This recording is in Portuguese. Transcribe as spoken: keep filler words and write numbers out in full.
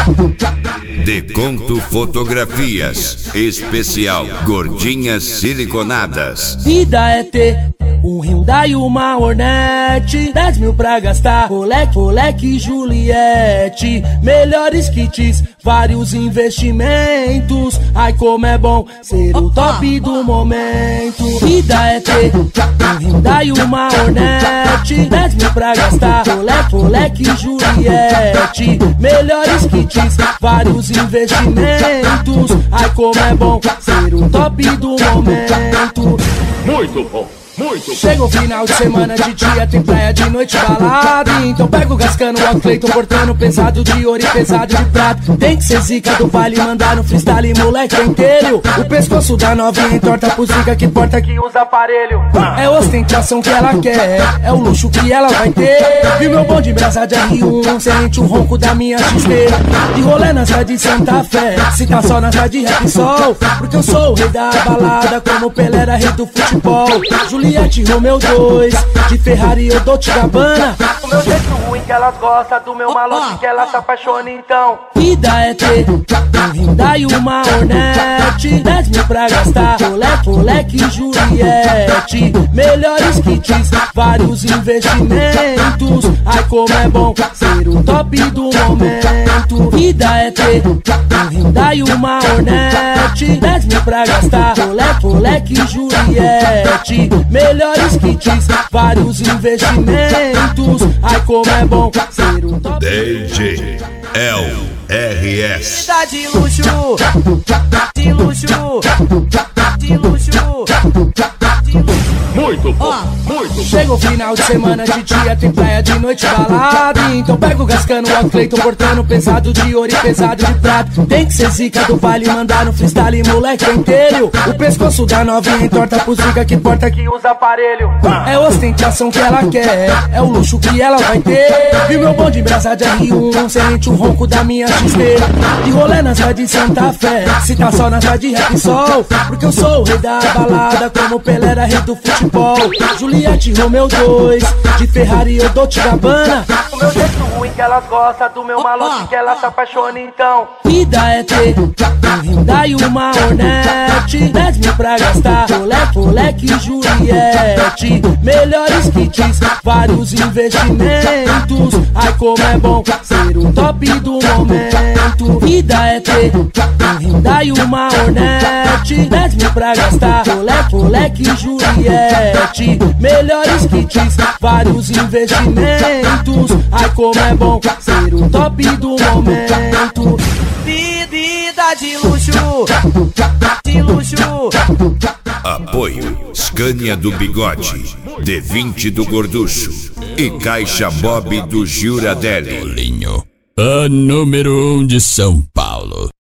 Deconto Fotografias, especial Gordinhas Siliconadas. Vida é ter um Hyundai e uma Hornet, dez mil pra gastar, Rolex, Rolex e Juliette. Melhores kits, vários investimentos. Ai como é bom ser o top do momento. Vida é ter um Hyundai e uma Hornet, dez mil pra gastar, Rolex, Rolex e Juliette. Melhores kits, vários investimentos. Ai como é bom ser o top do momento. Muito bom. Muito Chega o final de semana, de dia tem praia, de noite balada. Então pega o Gascano, o Cleiton portando pesado de ouro e pesado de prata. Tem que ser zica do baile, mandar no freestyle, moleque pentelho. O pescoço da novinha entorta pro zica que porta que usa aparelho. É ostentação que ela quer, é o luxo que ela vai ter. Viu meu bonde brasa de R um, sente o ronco da minha X T. De rolê na cidade de Santa Fé, se tá só na cidade de rap sol. Porque eu sou o rei da balada, como o Pelé era rei do futebol. Juliette, Romeu dois, de Ferrari eu dou te Gabbana. O meu jeito ruim que elas gostam, do meu malote que elas se apaixonam então. Vida é ter um Hyundai e uma Hornet, dez mil pra gastar, Rolex, Rolex e Juliette. Melhores kits, vários investimentos. Ai como é bom ser o top do momento. Vida é ter um Hyundai e uma Hornet, dez mil pra gastar, Rolex, Rolex e Juliette. Melhores kits, vários investimentos. Ai como é bom ser o top. D J L R S. Vida de luxo, de luxo, de luxo, de luxo. Muito bom, muito bom. Chega o final de semana, de dia tem praia, de noite balada. Então pega o Gascano, o Cleiton portando pesado de ouro e pesado de prata. Tem que ser zica do baile, mandar no freestyle, moleque pentelho. O pescoço da novinha entorta pro zica que porta que usa aparelho. É ostentação que ela quer, é o luxo que ela vai ter. Viu meu bonde brasa de R um, sente o ronco da minha X T. De rolê na cidade de Santa Fé, se tá só na cidade de rap sol. Porque eu sou o rei da balada, como o Pelé era rei do futebol. Juliette, Romeu dois, de Ferrari eu dou te Gabbana. O meu jeito ruim que elas gostam, do meu malote que elas se apaixonam então. Vida é ter um Hyundai e uma Hornet, dez mil pra gastar, Rolex, Rolex e Juliette. Melhores kits, vários investimentos. Ai como é bom ser o top do momento. Vida é ter um Hyundai e uma Hornet, dez mil pra gastar, Rolex, Rolex e Juliette. Melhores kits, vários investimentos. Ai como é bom ser o top do momento. Vida de luxo, de luxo. Apoio Scania do Bigode, D vinte do Gorducho e Caixa Bob do Giuradelli. A número um de São Paulo.